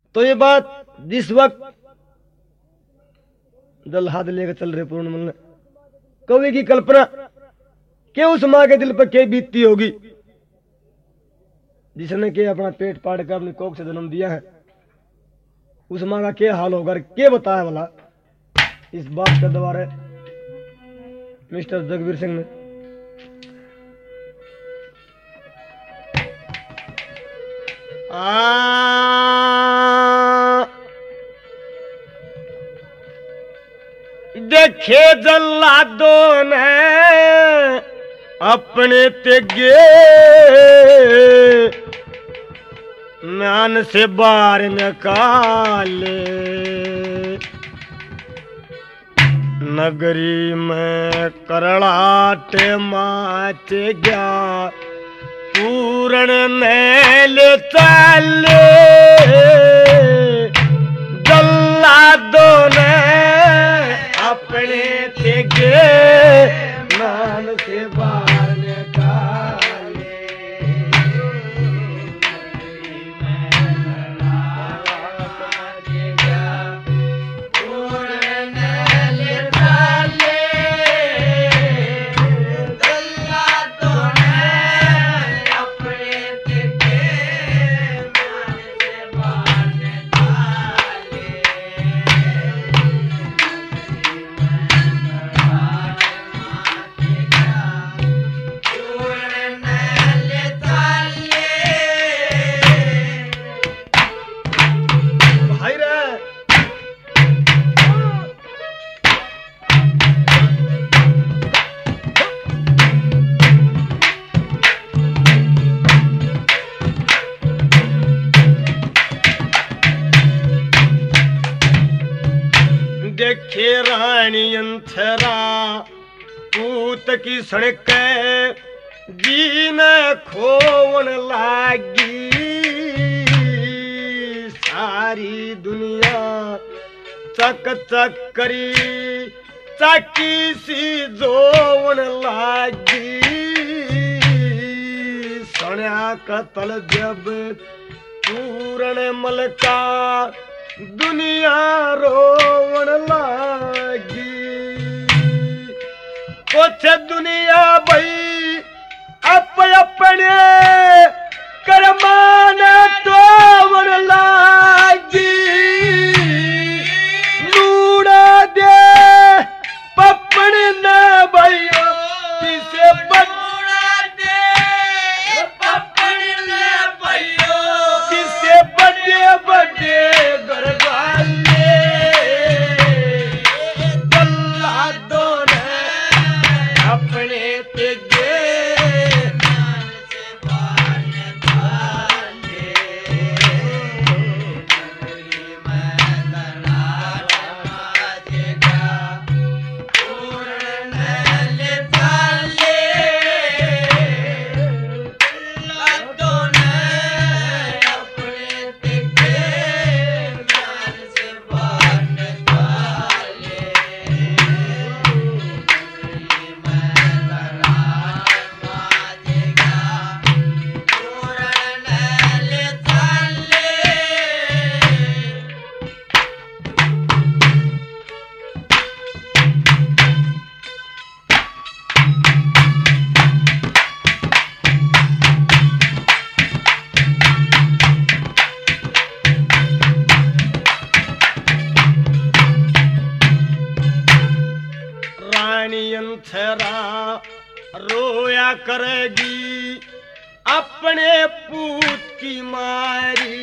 तो ये बात जिस वक्त दल हाथ लेकर चल रहे पूर्णमल ने, कवि की कल्पना कि उस माँ के दिल पर क्या बीतती होगी जिसने के अपना पेट पाड़ कर अपनी कोख से जन्म दिया है। उस माँ का क्या हाल होगा, क्या बताया वाला। इस बात का द्वारा मिस्टर जगवीर सिंह ने देखे जल्लादों ने अपने तेगे म्यान से बाहर निकाले, नगरी में करड़ाटे माचे गया पूर्ण मैल चाले, जल्लादों ने अपने तेगे मान से बाहर निकाले, देखे रानी अंथरा पूत की सड़क जी ने खोवन लागी, सारी दुनिया चक चक करी चाकी सी जोवन लागी, सण्या कतल जब पूर्ण मलका दुनिया रोवन लागी, कुछ दुनिया भई अपने करमान टोवन लागी, लूड़ा दे पपन न भैया किसे बड़ा दे पपन न भैया किसे बड़े बड़े गरबाले, जल्लादों ने अपने तेगे रोया करेगी अपने पूत की मारी,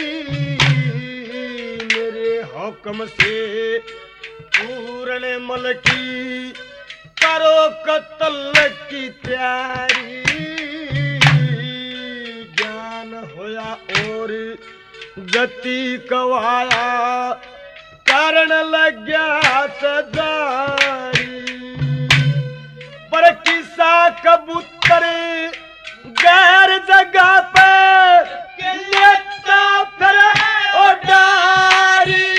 मेरे हुक्म से पूर्ण मलकी करो कत्ल की तैयारी, ज्ञान होया और गति कवाया कारण लग गया सजारी, पर किसा कबूतर गैर जगह पे लेता फिर उड़ारी,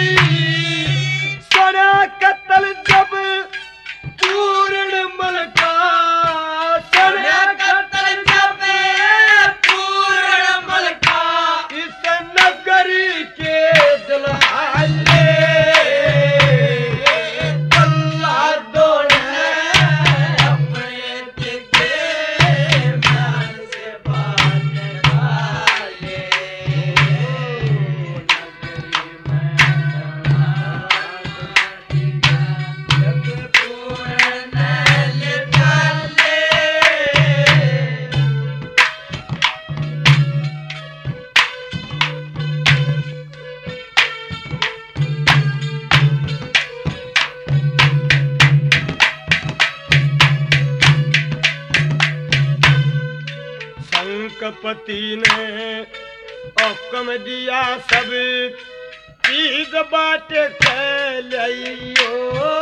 सोना कत्ल जब पूर्ण मलका, सोना कत्ल जब पूर्ण मलका, इस नगरी पति ने हुक्म दिया सब चीज बाट लियो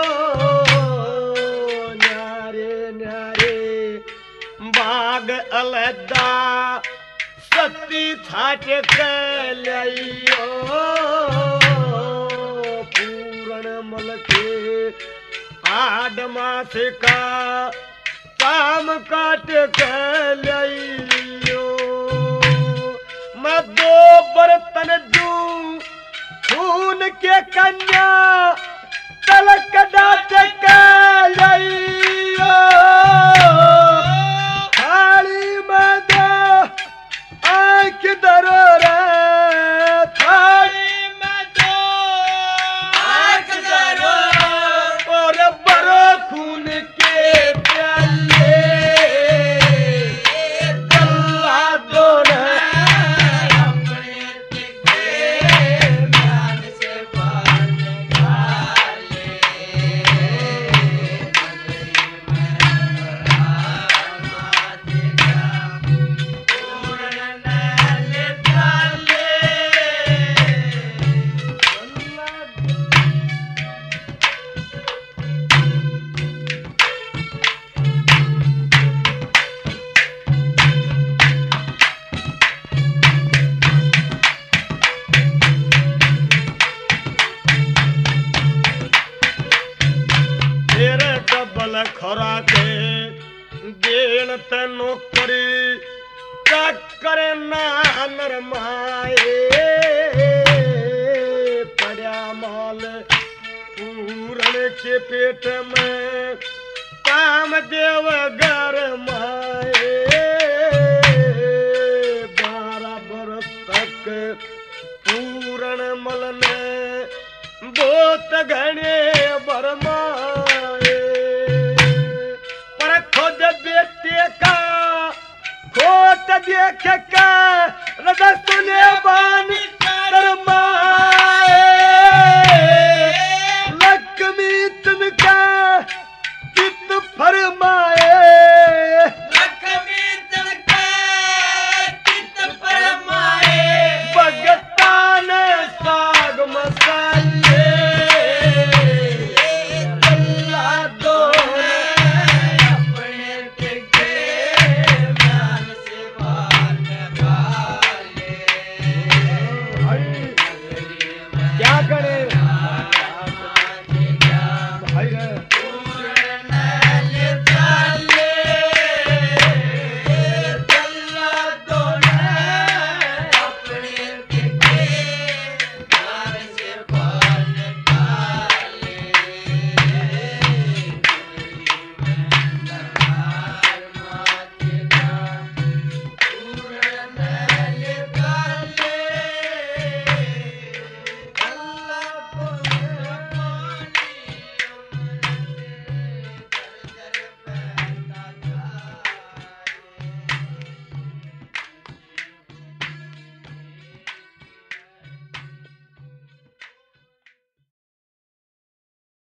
न्यारे न्यारे बाग अलदा सती छाट लियो पूर्ण मल के आड मास का काम काट लियो मैं 2 बर्तन दूं खून के कन्या तलक डाट लियो थाली में दो आंख दरो रे थाली में दो आंख दरो और बरो खून के प्याले गल्ला दो रे खराके देन तेनो करी चक्कर नानर माए पड़ा माल पूरण के पेट में काम देव घर माए 12 बरस तक पूरण मल ने बहुत घने बरमाए खुद बेटे का खोट देख के रद सुने बा